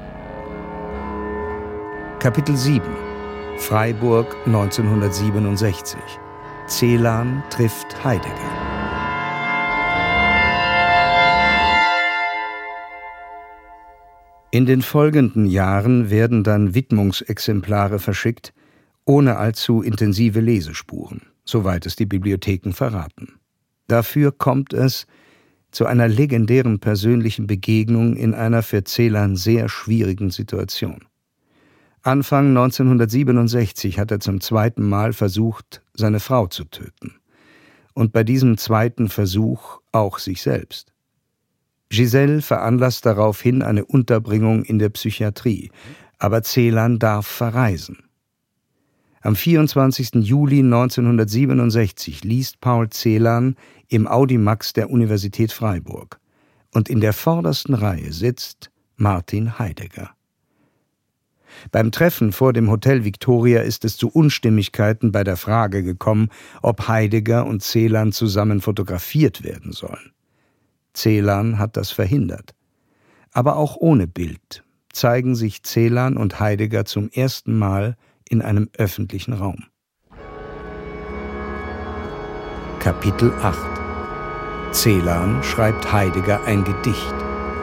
Kapitel 7: Freiburg 1967. Celan trifft Heidegger. In den folgenden Jahren werden dann Widmungsexemplare verschickt, ohne allzu intensive Lesespuren, soweit es die Bibliotheken verraten. Dafür kommt es zu einer legendären persönlichen Begegnung in einer für Celan sehr schwierigen Situation. Anfang 1967 hat er zum zweiten Mal versucht, seine Frau zu töten. Und bei diesem zweiten Versuch auch sich selbst. Giselle veranlasst daraufhin eine Unterbringung in der Psychiatrie, aber Celan darf verreisen. Am 24. Juli 1967 liest Paul Celan im Audimax der Universität Freiburg. Und in der vordersten Reihe sitzt Martin Heidegger. Beim Treffen vor dem Hotel Victoria ist es zu Unstimmigkeiten bei der Frage gekommen, ob Heidegger und Celan zusammen fotografiert werden sollen. Celan hat das verhindert. Aber auch ohne Bild zeigen sich Celan und Heidegger zum ersten Mal in einem öffentlichen Raum. Kapitel 8: Celan schreibt Heidegger ein Gedicht.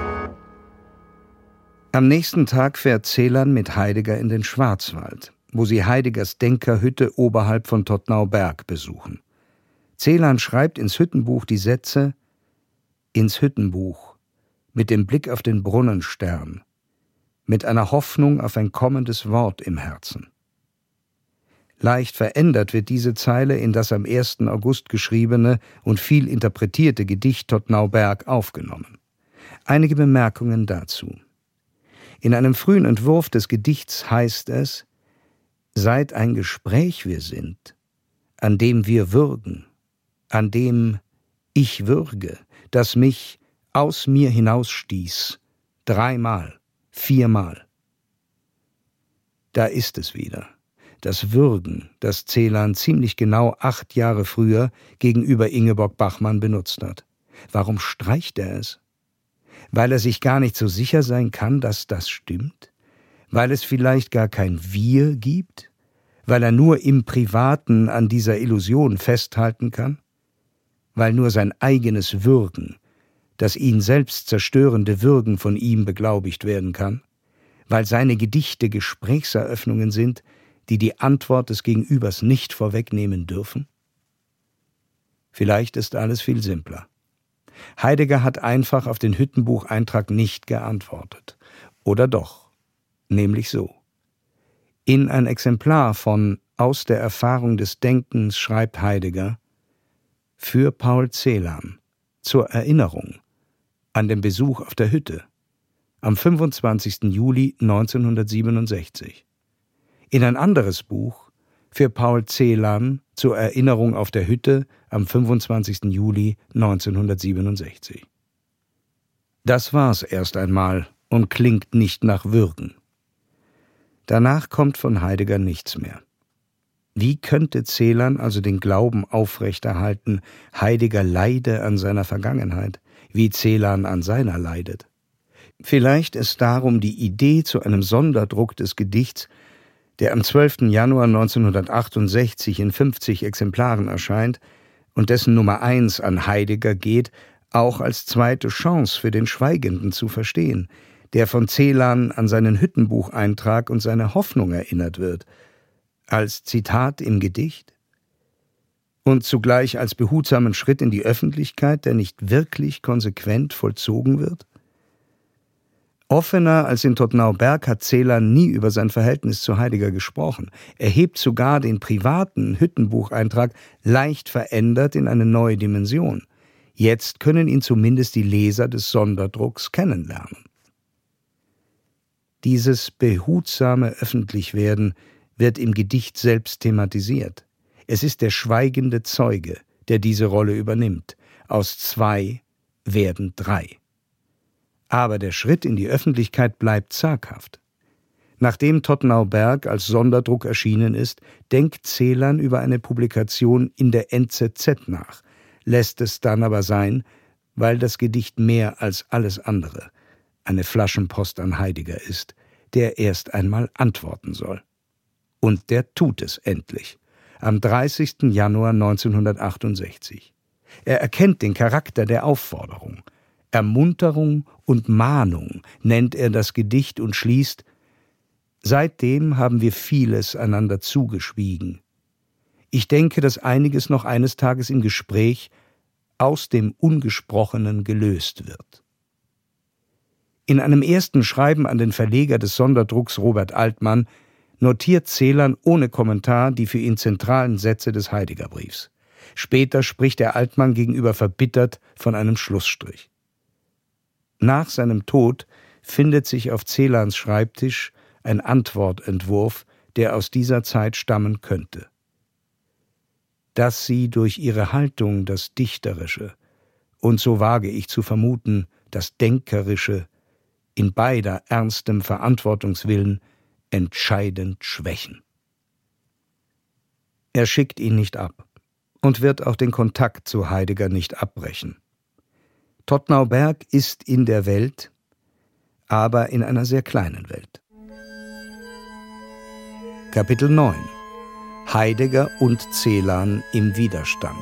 Am nächsten Tag fährt Celan mit Heidegger in den Schwarzwald, wo sie Heideggers Denkerhütte oberhalb von Todtnauberg besuchen. Celan schreibt ins Hüttenbuch die Sätze: ins Hüttenbuch, mit dem Blick auf den Brunnenstern, mit einer Hoffnung auf ein kommendes Wort im Herzen. Leicht verändert wird diese Zeile in das am 1. August geschriebene und viel interpretierte Gedicht Todtnauberg aufgenommen. Einige Bemerkungen dazu. In einem frühen Entwurf des Gedichts heißt es: Seit ein Gespräch wir sind, an dem wir würgen, an dem ich würge, das mich aus mir hinausstieß, 3-mal, 4-mal. Da ist es wieder, das Würgen, das Celan ziemlich genau 8 Jahre früher gegenüber Ingeborg Bachmann benutzt hat. Warum streicht er es? Weil er sich gar nicht so sicher sein kann, dass das stimmt? Weil es vielleicht gar kein Wir gibt? Weil er nur im Privaten an dieser Illusion festhalten kann? weil nur sein eigenes Würgen, das ihn selbst zerstörende Würgen von ihm beglaubigt werden kann, weil seine Gedichte Gesprächseröffnungen sind, die die Antwort des Gegenübers nicht vorwegnehmen dürfen? Vielleicht ist alles viel simpler. Heidegger hat einfach auf den Hüttenbucheintrag nicht geantwortet. Oder doch? Nämlich so. In ein Exemplar von Aus der Erfahrung des Denkens schreibt Heidegger: Für Paul Celan, zur Erinnerung an den Besuch auf der Hütte am 25. Juli 1967. In ein anderes Buch: Für Paul Celan, zur Erinnerung auf der Hütte am 25. Juli 1967. Das war's erst einmal und klingt nicht nach Würgen. Danach kommt von Heidegger nichts mehr. Wie könnte Celan also den Glauben aufrechterhalten, Heidegger leide an seiner Vergangenheit, wie Celan an seiner leidet? Vielleicht ist darum die Idee zu einem Sonderdruck des Gedichts, der am 12. Januar 1968 in 50 Exemplaren erscheint und dessen Nummer 1 an Heidegger geht, auch als zweite Chance für den Schweigenden zu verstehen, der von Celan an seinen Hüttenbucheintrag und seine Hoffnung erinnert wird, als Zitat im Gedicht und zugleich als behutsamen Schritt in die Öffentlichkeit, der nicht wirklich konsequent vollzogen wird? Offener als in Todtnau-Berg hat Celan nie über sein Verhältnis zu Heidegger gesprochen. Er hebt sogar den privaten Hüttenbucheintrag leicht verändert in eine neue Dimension. Jetzt können ihn zumindest die Leser des Sonderdrucks kennenlernen. Dieses behutsame Öffentlichwerden wird im Gedicht selbst thematisiert. Es ist der schweigende Zeuge, der diese Rolle übernimmt. Aus 2 werden 3. Aber der Schritt in die Öffentlichkeit bleibt zaghaft. Nachdem Todtnau-Berg als Sonderdruck erschienen ist, denkt Celan über eine Publikation in der NZZ nach, lässt es dann aber sein, weil das Gedicht mehr als alles andere eine Flaschenpost an Heidegger ist, der erst einmal antworten soll. Und der tut es endlich, am 30. Januar 1968. Er erkennt den Charakter der Aufforderung. Ermunterung und Mahnung nennt er das Gedicht und schließt: Seitdem haben wir vieles einander zugeschwiegen. Ich denke, dass einiges noch eines Tages im Gespräch aus dem Ungesprochenen gelöst wird. In einem ersten Schreiben an den Verleger des Sonderdrucks Robert Altmann notiert Celan ohne Kommentar die für ihn zentralen Sätze des Heideggerbriefs. Später spricht er Altmann gegenüber verbittert von einem Schlussstrich. Nach seinem Tod findet sich auf Celans Schreibtisch ein Antwortentwurf, der aus dieser Zeit stammen könnte. Dass sie durch ihre Haltung das Dichterische und, so wage ich zu vermuten, das Denkerische in beider ernstem Verantwortungswillen entscheidend schwächen. Er schickt ihn nicht ab und wird auch den Kontakt zu Heidegger nicht abbrechen. Todtnau-Berg ist in der Welt, aber in einer sehr kleinen Welt. Kapitel 9: Heidegger und Celan im Widerstand.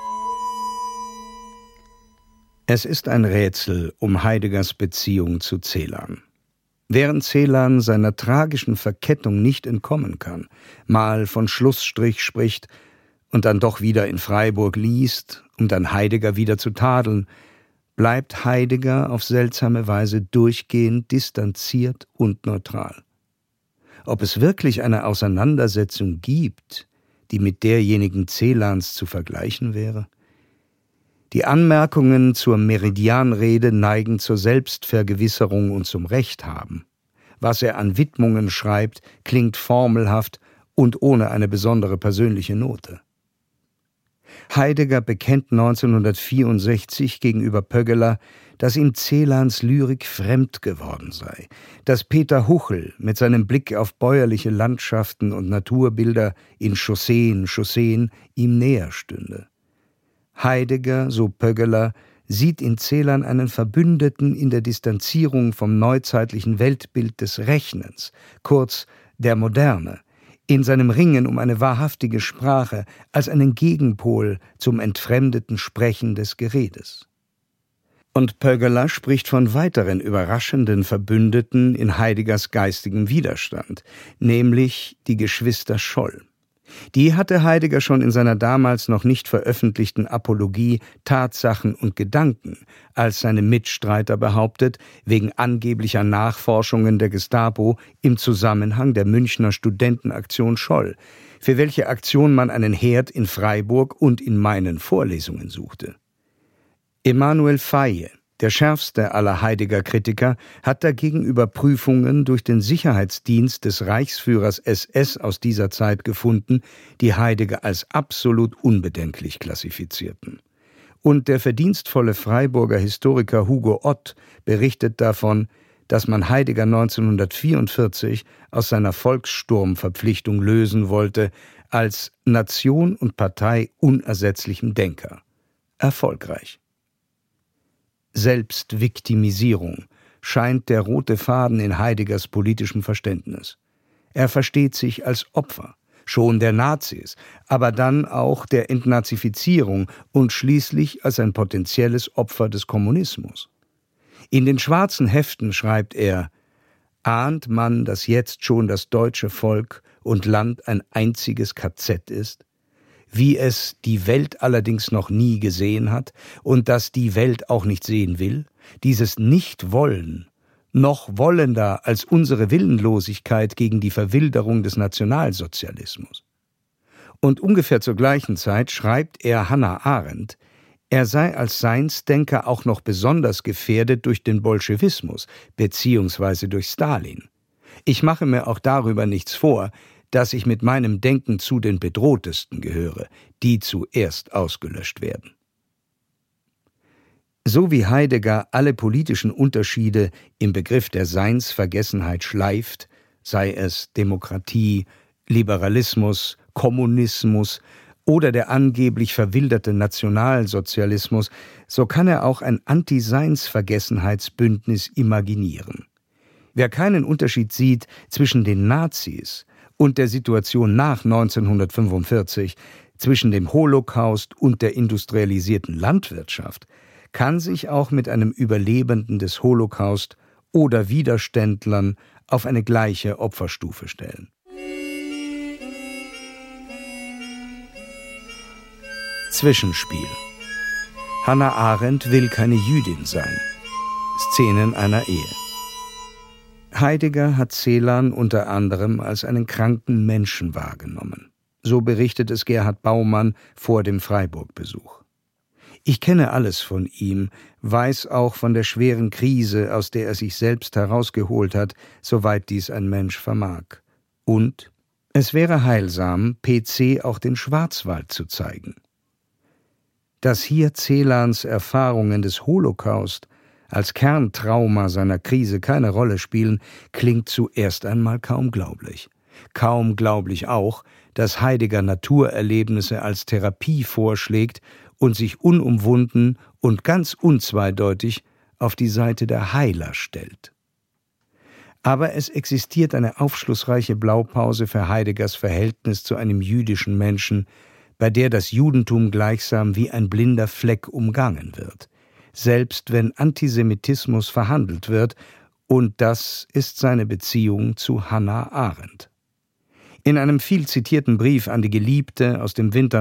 Es ist ein Rätsel um Heideggers Beziehung zu Celan. Während Celan seiner tragischen Verkettung nicht entkommen kann, mal von Schlussstrich spricht und dann doch wieder in Freiburg liest, um dann Heidegger wieder zu tadeln, bleibt Heidegger auf seltsame Weise durchgehend distanziert und neutral. Ob es wirklich eine Auseinandersetzung gibt, die mit derjenigen Celans zu vergleichen wäre? Die Anmerkungen zur Meridianrede neigen zur Selbstvergewisserung und zum Rechthaben. Was er an Widmungen schreibt, klingt formelhaft und ohne eine besondere persönliche Note. Heidegger bekennt 1964 gegenüber Pöggeler, dass ihm Celans Lyrik fremd geworden sei, dass Peter Huchel mit seinem Blick auf bäuerliche Landschaften und Naturbilder in Chausseen ihm näher stünde. Heidegger, so Pöggeler, sieht in Celan einen Verbündeten in der Distanzierung vom neuzeitlichen Weltbild des Rechnens, kurz der Moderne, in seinem Ringen um eine wahrhaftige Sprache als einen Gegenpol zum entfremdeten Sprechen des Geredes. Und Pöggeler spricht von weiteren überraschenden Verbündeten in Heideggers geistigem Widerstand, nämlich die Geschwister Scholl. Die hatte Heidegger schon in seiner damals noch nicht veröffentlichten Apologie Tatsachen und Gedanken als seine Mitstreiter behauptet, wegen angeblicher Nachforschungen der Gestapo im Zusammenhang der Münchner Studentenaktion Scholl, für welche Aktion man einen Herd in Freiburg und in meinen Vorlesungen suchte. Emanuel Faye, der schärfste aller Heidegger-Kritiker, hat dagegen Überprüfungen durch den Sicherheitsdienst des Reichsführers SS aus dieser Zeit gefunden, die Heidegger als absolut unbedenklich klassifizierten. Und der verdienstvolle Freiburger Historiker Hugo Ott berichtet davon, dass man Heidegger 1944 aus seiner Volkssturmverpflichtung lösen wollte, als Nation und Partei unersetzlichem Denker. Erfolgreich. Selbstviktimisierung scheint der rote Faden in Heideggers politischem Verständnis. Er versteht sich als Opfer, schon der Nazis, aber dann auch der Entnazifizierung und schließlich als ein potenzielles Opfer des Kommunismus. In den schwarzen Heften schreibt er: Ahnt man, dass jetzt schon das deutsche Volk und Land ein einziges KZ ist? Wie es die Welt allerdings noch nie gesehen hat und das die Welt auch nicht sehen will, dieses Nicht-Wollen, noch wollender als unsere Willenlosigkeit gegen die Verwilderung des Nationalsozialismus. Und ungefähr zur gleichen Zeit schreibt er Hannah Arendt, er sei als Seinsdenker auch noch besonders gefährdet durch den Bolschewismus bzw. durch Stalin. Ich mache mir auch darüber nichts vor, dass ich mit meinem Denken zu den Bedrohtesten gehöre, die zuerst ausgelöscht werden. So wie Heidegger alle politischen Unterschiede im Begriff der Seinsvergessenheit schleift, sei es Demokratie, Liberalismus, Kommunismus oder der angeblich verwilderte Nationalsozialismus, so kann er auch ein Anti-Seinsvergessenheitsbündnis imaginieren. Wer keinen Unterschied sieht zwischen den Nazis und der Situation nach 1945, zwischen dem Holocaust und der industrialisierten Landwirtschaft, kann sich auch mit einem Überlebenden des Holocaust oder Widerständlern auf eine gleiche Opferstufe stellen. Zwischenspiel. Hannah Arendt will keine Jüdin sein. Szenen einer Ehe. Heidegger hat Celan unter anderem als einen kranken Menschen wahrgenommen. So berichtet es Gerhard Baumann vor dem Freiburg-Besuch. Ich kenne alles von ihm, weiß auch von der schweren Krise, aus der er sich selbst herausgeholt hat, soweit dies ein Mensch vermag. Und es wäre heilsam, PC auch den Schwarzwald zu zeigen. Dass hier Celans Erfahrungen des Holocaust als Kerntrauma seiner Krise keine Rolle spielen, klingt zuerst einmal kaum glaublich. Kaum glaublich auch, dass Heidegger Naturerlebnisse als Therapie vorschlägt und sich unumwunden und ganz unzweideutig auf die Seite der Heiler stellt. Aber es existiert eine aufschlussreiche Blaupause für Heideggers Verhältnis zu einem jüdischen Menschen, bei der das Judentum gleichsam wie ein blinder Fleck umgangen wird, selbst wenn Antisemitismus verhandelt wird, und das ist seine Beziehung zu Hannah Arendt. In einem viel zitierten Brief an die Geliebte aus dem Winter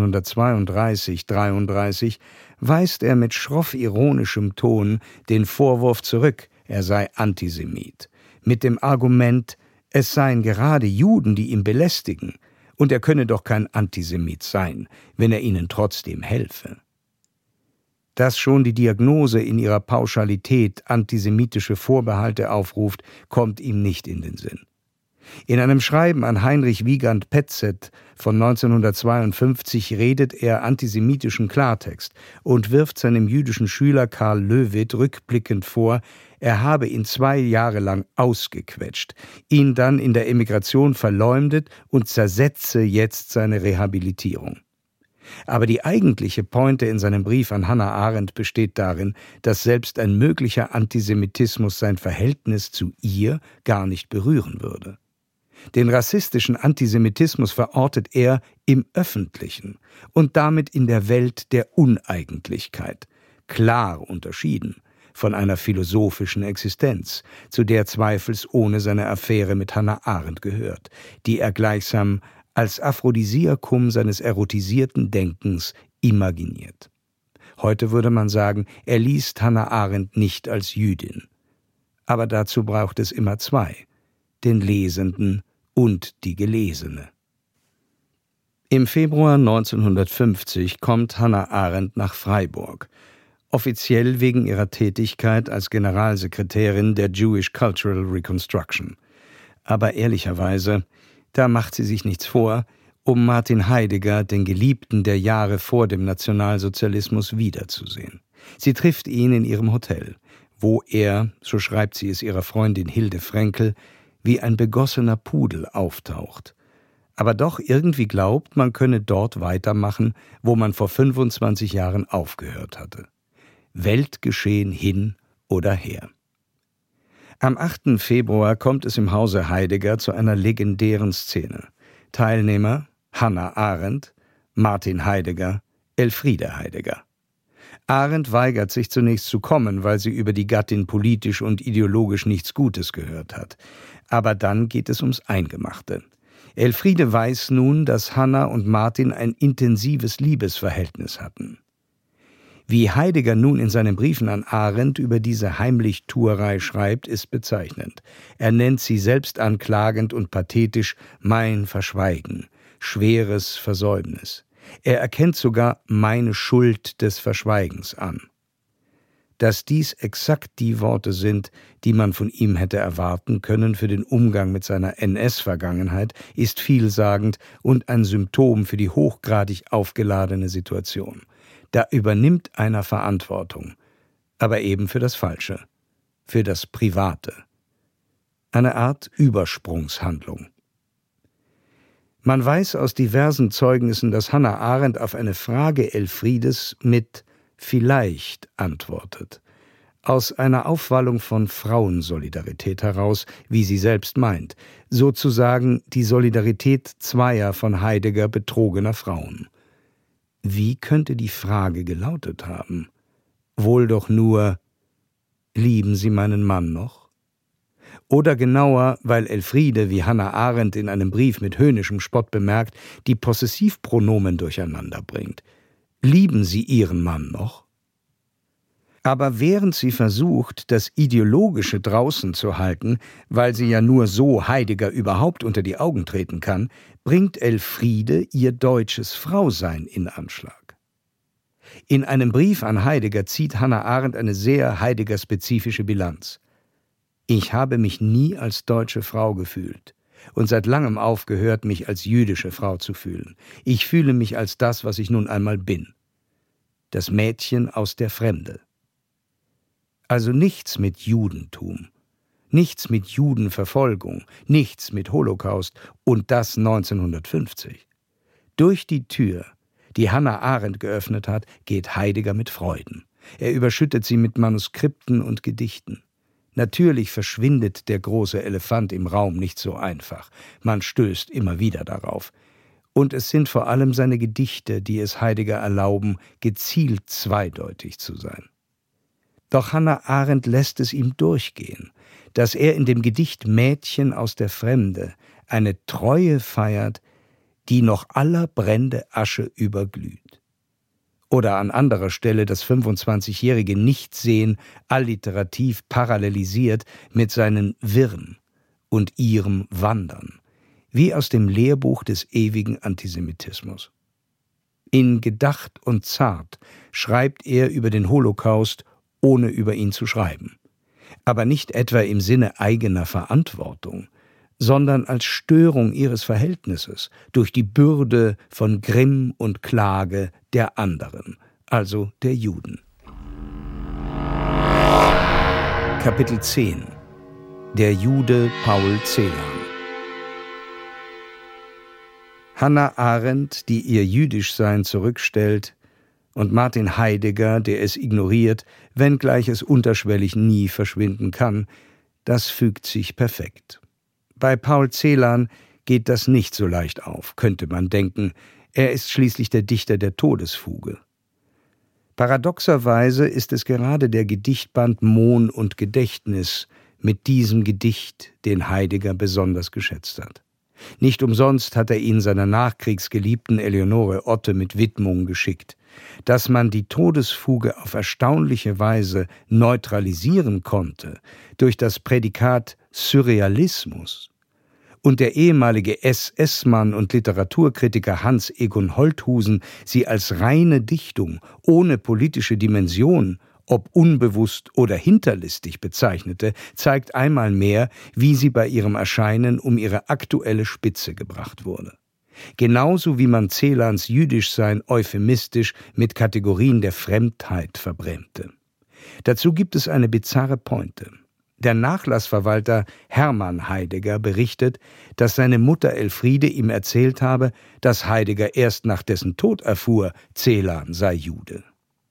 1932/33 weist er mit schroff ironischem Ton den Vorwurf zurück, er sei Antisemit, mit dem Argument, es seien gerade Juden, die ihn belästigen, und er könne doch kein Antisemit sein, wenn er ihnen trotzdem helfe. Dass schon die Diagnose in ihrer Pauschalität antisemitische Vorbehalte aufruft, kommt ihm nicht in den Sinn. In einem Schreiben an Heinrich Wieland Petzet von 1952 redet er antisemitischen Klartext und wirft seinem jüdischen Schüler Karl Löwit rückblickend vor, er habe ihn 2 Jahre lang ausgequetscht, ihn dann in der Emigration verleumdet und zersetze jetzt seine Rehabilitierung. Aber die eigentliche Pointe in seinem Brief an Hannah Arendt besteht darin, dass selbst ein möglicher Antisemitismus sein Verhältnis zu ihr gar nicht berühren würde. Den rassistischen Antisemitismus verortet er im Öffentlichen und damit in der Welt der Uneigentlichkeit, klar unterschieden von einer philosophischen Existenz, zu der zweifelsohne seine Affäre mit Hannah Arendt gehört, die er gleichsam als Aphrodisiakum seines erotisierten Denkens imaginiert. Heute würde man sagen, er liest Hannah Arendt nicht als Jüdin. Aber dazu braucht es immer zwei, den Lesenden und die Gelesene. Im Februar 1950 kommt Hannah Arendt nach Freiburg, offiziell wegen ihrer Tätigkeit als Generalsekretärin der Jewish Cultural Reconstruction. Aber ehrlicherweise, da macht sie sich nichts vor, um Martin Heidegger, den Geliebten der Jahre vor dem Nationalsozialismus, wiederzusehen. Sie trifft ihn in ihrem Hotel, wo er, so schreibt sie es ihrer Freundin Hilde Fränkel, wie ein begossener Pudel auftaucht. Aber doch irgendwie glaubt, man könne dort weitermachen, wo man vor 25 Jahren aufgehört hatte. Weltgeschehen hin oder her. Am 8. Februar kommt es im Hause Heidegger zu einer legendären Szene. Teilnehmer Hannah Arendt, Martin Heidegger, Elfriede Heidegger. Arendt weigert sich zunächst zu kommen, weil sie über die Gattin politisch und ideologisch nichts Gutes gehört hat. Aber dann geht es ums Eingemachte. Elfriede weiß nun, dass Hannah und Martin ein intensives Liebesverhältnis hatten. Wie Heidegger nun in seinen Briefen an Arendt über diese Heimlichtuerei schreibt, ist bezeichnend. Er nennt sie selbst anklagend und pathetisch mein Verschweigen, schweres Versäumnis. Er erkennt sogar meine Schuld des Verschweigens an. Dass dies exakt die Worte sind, die man von ihm hätte erwarten können für den Umgang mit seiner NS-Vergangenheit, ist vielsagend und ein Symptom für die hochgradig aufgeladene Situation. Da übernimmt einer Verantwortung, aber eben für das Falsche, für das Private. Eine Art Übersprungshandlung. Man weiß aus diversen Zeugnissen, dass Hannah Arendt auf eine Frage Elfriedes mit »vielleicht« antwortet. Aus einer Aufwallung von Frauensolidarität heraus, wie sie selbst meint, sozusagen die Solidarität zweier von Heidegger betrogener Frauen. Wie könnte die Frage gelautet haben? Wohl doch nur, lieben Sie meinen Mann noch? Oder genauer, weil Elfriede, wie Hannah Arendt in einem Brief mit höhnischem Spott bemerkt, die Possessivpronomen durcheinander bringt. Lieben Sie Ihren Mann noch? Aber während sie versucht, das Ideologische draußen zu halten, weil sie ja nur so Heidegger überhaupt unter die Augen treten kann, bringt Elfriede ihr deutsches Frausein in Anschlag. In einem Brief an Heidegger zieht Hannah Arendt eine sehr Heidegger-spezifische Bilanz. Ich habe mich nie als deutsche Frau gefühlt und seit langem aufgehört, mich als jüdische Frau zu fühlen. Ich fühle mich als das, was ich nun einmal bin. Das Mädchen aus der Fremde. Also nichts mit Judentum, nichts mit Judenverfolgung, nichts mit Holocaust und das 1950. Durch die Tür, die Hannah Arendt geöffnet hat, geht Heidegger mit Freuden. Er überschüttet sie mit Manuskripten und Gedichten. Natürlich verschwindet der große Elefant im Raum nicht so einfach. Man stößt immer wieder darauf. Und es sind vor allem seine Gedichte, die es Heidegger erlauben, gezielt zweideutig zu sein. Doch Hannah Arendt lässt es ihm durchgehen, dass er in dem Gedicht Mädchen aus der Fremde eine Treue feiert, die noch aller Brände Asche überglüht. Oder an anderer Stelle das 25-jährige Nichtsehen alliterativ parallelisiert mit seinen Wirren und ihrem Wandern, wie aus dem Lehrbuch des ewigen Antisemitismus. In Gedacht und Zart schreibt er über den Holocaust, ohne über ihn zu schreiben. Aber nicht etwa im Sinne eigener Verantwortung, sondern als Störung ihres Verhältnisses durch die Bürde von Grimm und Klage der anderen, also der Juden. Kapitel 10 – Der Jude Paul Celan. Hannah Arendt, die ihr Jüdischsein zurückstellt, und Martin Heidegger, der es ignoriert, wenngleich es unterschwellig nie verschwinden kann, das fügt sich perfekt. Bei Paul Celan geht das nicht so leicht auf, könnte man denken. Er ist schließlich der Dichter der Todesfuge. Paradoxerweise ist es gerade der Gedichtband Mohn und Gedächtnis mit diesem Gedicht, den Heidegger besonders geschätzt hat. Nicht umsonst hat er ihn seiner Nachkriegsgeliebten Eleonore Otte mit Widmung geschickt. Dass man die Todesfuge auf erstaunliche Weise neutralisieren konnte durch das Prädikat Surrealismus und der ehemalige SS-Mann und Literaturkritiker Hans Egon Holthusen sie als reine Dichtung ohne politische Dimension, ob unbewusst oder hinterlistig bezeichnete, zeigt einmal mehr, wie sie bei ihrem Erscheinen um ihre aktuelle Spitze gebracht wurde. Genauso wie man Celans Jüdischsein euphemistisch mit Kategorien der Fremdheit verbrämte. Dazu gibt es eine bizarre Pointe. Der Nachlassverwalter Hermann Heidegger berichtet, dass seine Mutter Elfriede ihm erzählt habe, dass Heidegger erst nach dessen Tod erfuhr, Celan sei Jude.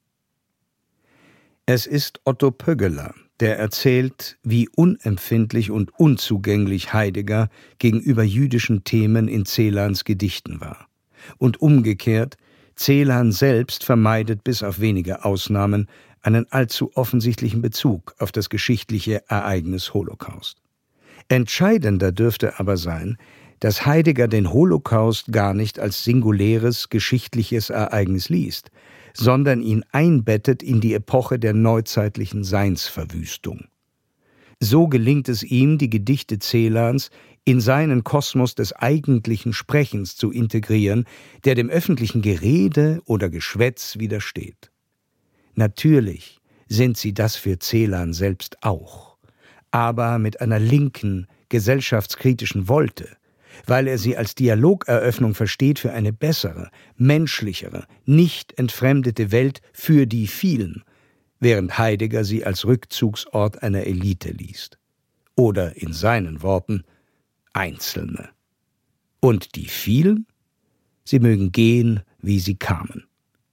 Es ist Otto Pöggeler, der erzählt, wie unempfindlich und unzugänglich Heidegger gegenüber jüdischen Themen in Celans Gedichten war. Und umgekehrt, Celan selbst vermeidet bis auf wenige Ausnahmen einen allzu offensichtlichen Bezug auf das geschichtliche Ereignis Holocaust. Entscheidender dürfte aber sein, dass Heidegger den Holocaust gar nicht als singuläres geschichtliches Ereignis liest, sondern ihn einbettet in die Epoche der neuzeitlichen Seinsverwüstung. So gelingt es ihm, die Gedichte Celans in seinen Kosmos des eigentlichen Sprechens zu integrieren, der dem öffentlichen Gerede oder Geschwätz widersteht. Natürlich sind sie das für Celan selbst auch, aber mit einer linken, gesellschaftskritischen Wolte, weil er sie als Dialogeröffnung versteht für eine bessere, menschlichere, nicht entfremdete Welt für die vielen, während Heidegger sie als Rückzugsort einer Elite liest. Oder in seinen Worten Einzelne. Und die vielen? Sie mögen gehen, wie sie kamen.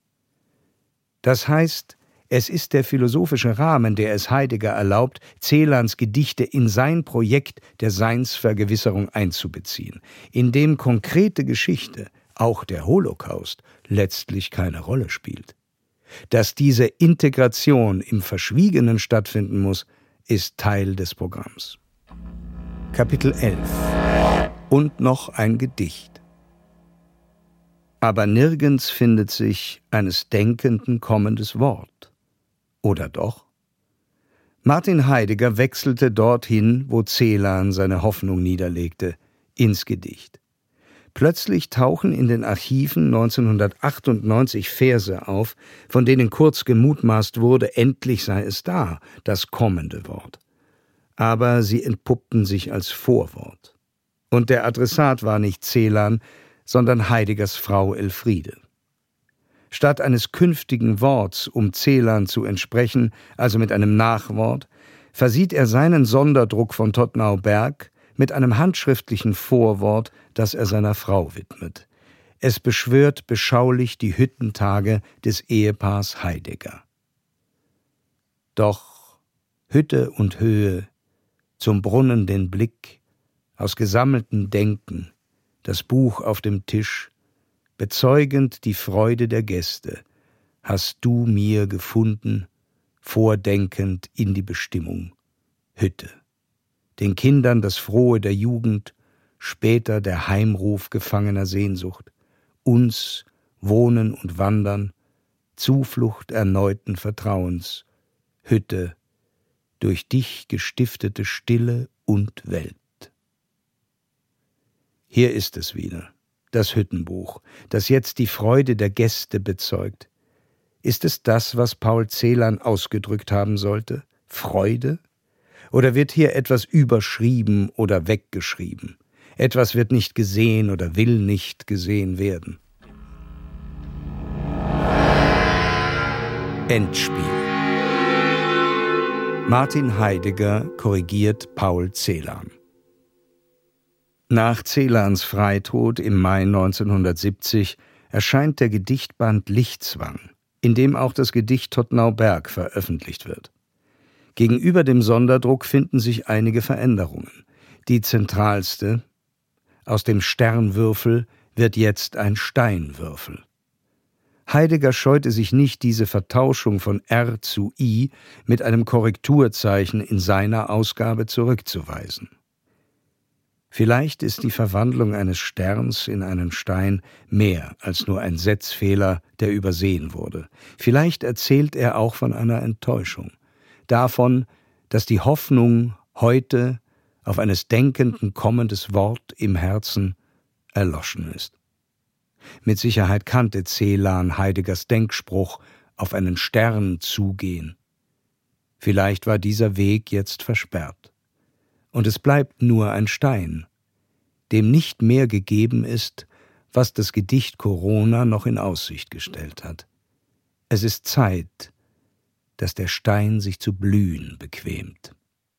Das heißt, es ist der philosophische Rahmen, der es Heidegger erlaubt, Celans Gedichte in sein Projekt der Seinsvergewisserung einzubeziehen, in dem konkrete Geschichte, auch der Holocaust, letztlich keine Rolle spielt. Dass diese Integration im Verschwiegenen stattfinden muss, ist Teil des Programms. Kapitel 11. Und noch ein Gedicht. Aber nirgends findet sich eines Denkenden kommendes Wort. Oder doch? Martin Heidegger wechselte dorthin, wo Celan seine Hoffnung niederlegte, ins Gedicht. Plötzlich tauchen in den Archiven 1998 Verse auf, von denen kurz gemutmaßt wurde, endlich sei es da, das kommende Wort. Aber sie entpuppten sich als Vorwort. Und der Adressat war nicht Celan, sondern Heideggers Frau Elfriede. Statt eines künftigen Worts, um Celan zu entsprechen, also mit einem Nachwort, versieht er seinen Sonderdruck von Todtnau-Berg mit einem handschriftlichen Vorwort, das er seiner Frau widmet. Es beschwört beschaulich die Hüttentage des Ehepaars Heidegger. Doch Hütte und Höhe, zum Brunnen den Blick, aus gesammelten Denken, das Buch auf dem Tisch, bezeugend die Freude der Gäste, hast du mir gefunden, vordenkend in die Bestimmung, Hütte. Den Kindern das Frohe der Jugend, später der Heimruf gefangener Sehnsucht, uns Wohnen und Wandern, Zuflucht erneuten Vertrauens, Hütte, durch dich gestiftete Stille und Welt. Hier ist es wieder, das Hüttenbuch, das jetzt die Freude der Gäste bezeugt. Ist es das, was Paul Celan ausgedrückt haben sollte? Freude? Oder wird hier etwas überschrieben oder weggeschrieben? Etwas wird nicht gesehen oder will nicht gesehen werden. Endspiel. Martin Heidegger korrigiert Paul Celan. Nach Celans Freitod im Mai 1970 erscheint der Gedichtband Lichtzwang, in dem auch das Gedicht Todtnau-Berg veröffentlicht wird. Gegenüber dem Sonderdruck finden sich einige Veränderungen. Die zentralste: Aus dem Sternwürfel wird jetzt ein Steinwürfel. Heidegger scheute sich nicht, diese Vertauschung von R zu I mit einem Korrekturzeichen in seiner Ausgabe zurückzuweisen. Vielleicht ist die Verwandlung eines Sterns in einen Stein mehr als nur ein Setzfehler, der übersehen wurde. Vielleicht erzählt er auch von einer Enttäuschung, davon, dass die Hoffnung heute auf eines Denkenden kommendes Wort im Herzen erloschen ist. Mit Sicherheit kannte Celan Heideggers Denkspruch „auf einen Stern zugehen". Vielleicht war dieser Weg jetzt versperrt. Und es bleibt nur ein Stein, dem nicht mehr gegeben ist, was das Gedicht Corona noch in Aussicht gestellt hat. Es ist Zeit, dass der Stein sich zu blühen bequemt.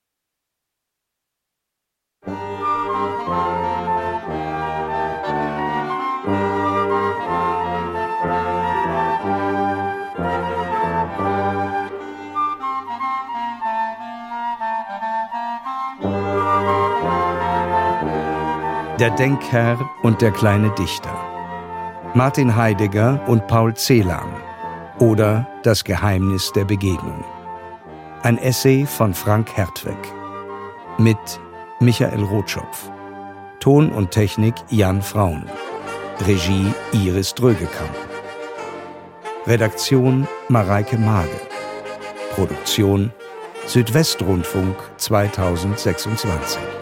Der Denkherr und der kleine Dichter. Martin Heidegger und Paul Celan. Oder Das Geheimnis der Begegnung. Ein Essay von Frank Hertweg. Mit Michael Rotschopf. Ton und Technik Jan Fraun. Regie Iris Drögekamp. Redaktion Mareike Mage. Produktion Südwestrundfunk 2026.